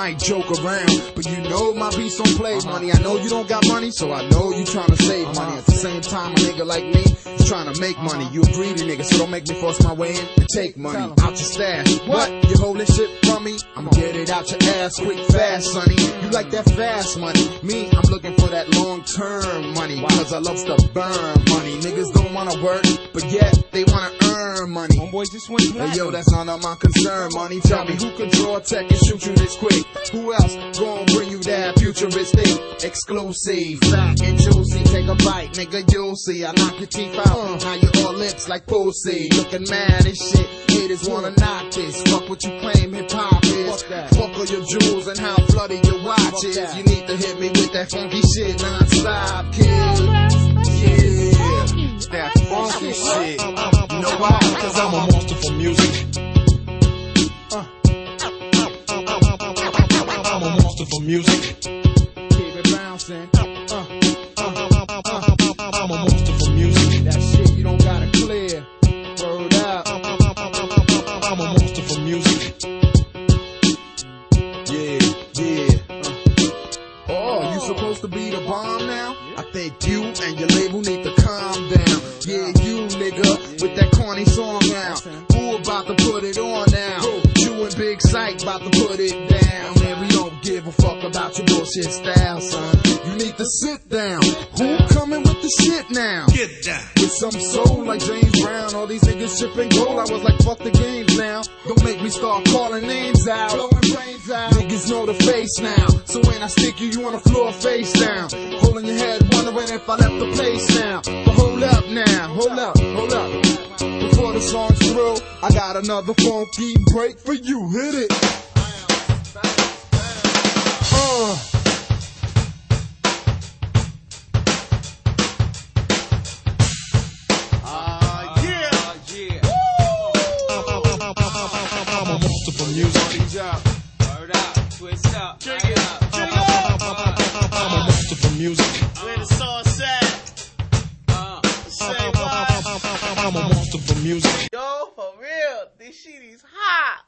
might joke around, but you know my beats don't play money. I know you don't got money, so I know you tryna save money. At the same time, a nigga like me is trying to make money. You a greedy nigga, so don't make me force my way in and take money out your stash. What? You holding shit from me? I'ma get it out your ass quick, fast, sonny. You like that fast money? Me, I'm looking for that long-term money, cause I love to burn money. Niggas don't wanna work, but yet they wanna earn money. Homeboy just went platinum. Hey yo, that's none of my concern, money. Tell me who can draw a tech and shoot you this quick? Who else gon' bring you that futuristic exclusive? Fat and juicy, take a bite, nigga, you'll see. I knock your teeth out, now you all lips like pussy. Looking mad as shit, haters wanna knock this. Fuck what you claim hip-hop is. Fuck all your jewels and how bloody your watch is. You need to hit me with that funky shit non-stop, kid. Yeah, that funky shit. You know why? Cause I'm a monster for music. I'm a monster for music. Keep it bouncing. I'm a monster for music. That shit you don't gotta clear. Word up. I'm a monster for music. Yeah. Oh, you supposed to be the bomb now? I think you and your label need to calm down. Yeah, you nigga with that corny song out. Who about to put it on now? You and Big Sight about to put it down. Man, we don't give a fuck about your bullshit style, son. You need to sit down. Who coming with the shit now? Get down. With some soul like James Brown. All these niggas shipping gold. I was like, fuck the games now. Don't make me start calling names out. Blowing brains out. Niggas know the face now. So when I stick you, you on the floor face down. Holding your head, wondering if I left the place now. But hold up now, hold up. Before the song's through, I got another funky break for you. Hit it. I'm a monster for music. Word up, twist up, Jig light it, up. jig it. I'm a monster for music. Where the sauce at? Say what? I'm a monster for music. Yo, for real, this shit is hot.